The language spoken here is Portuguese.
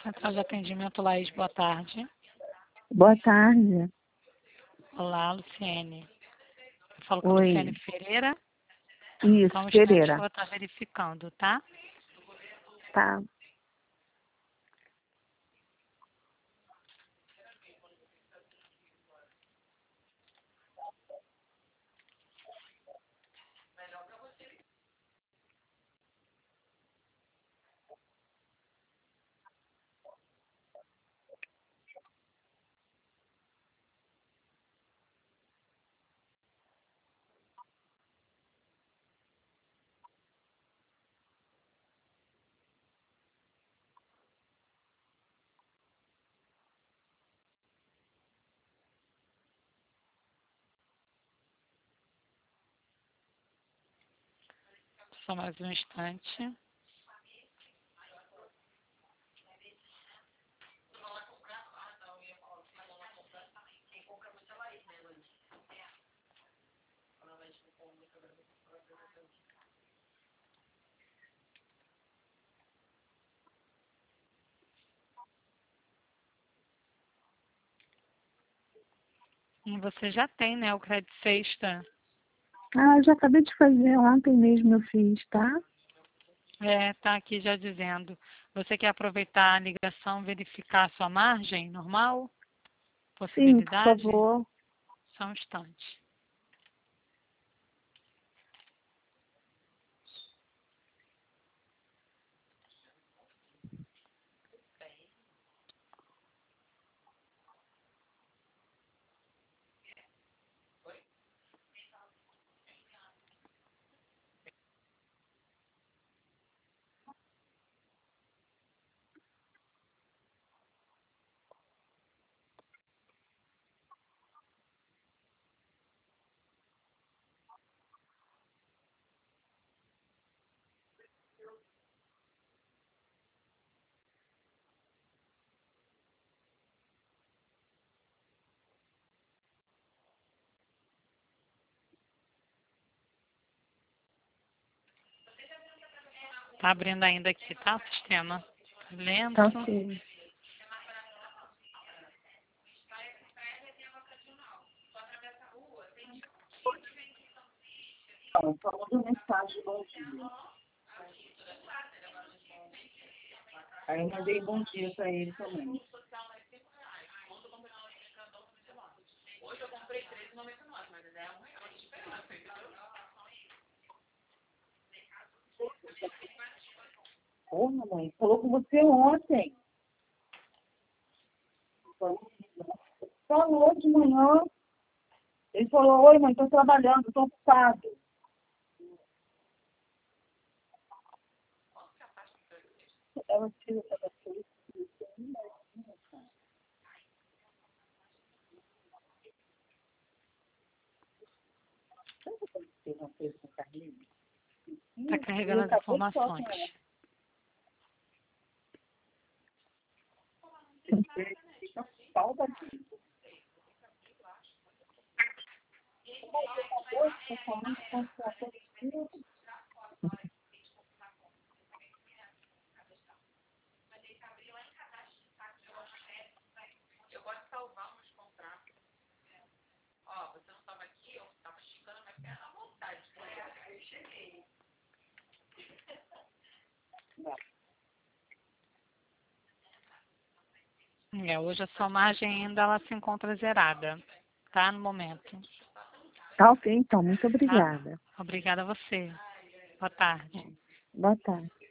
Central de Atendimento Laís, boa tarde. Boa tarde. Olá, Luciene. Eu falo com a Oi. Luciene Ferreira. Isso, Então, um instante que eu Pereira. vou estar verificando, tá? Tá. Só mais um instante. E você já tem, né, o crédito sexta. Ah, eu já acabei de fazer ontem mesmo, eu fiz, tá? Tá aqui já dizendo. Você quer aproveitar a ligação, verificar a sua margem normal? Sim, por Possibilidade? favor. Só um instante. Tá abrindo ainda aqui, tá? O sistema. Lento. Tá ok. Falando mensagem, bom dia. Aí mandei bom dia pra ele também. Ô, mamãe, falou com você ontem. Falou de manhã. Ele falou, oi, mãe, tô trabalhando, tô ocupado. Ela tira essa coisa. Tá carregando as informações. Falta Hoje a sua margem ainda ela se encontra zerada, tá? No momento. Tá ok, então. Muito Tá? obrigada. Obrigada a você. Boa tarde. Boa tarde.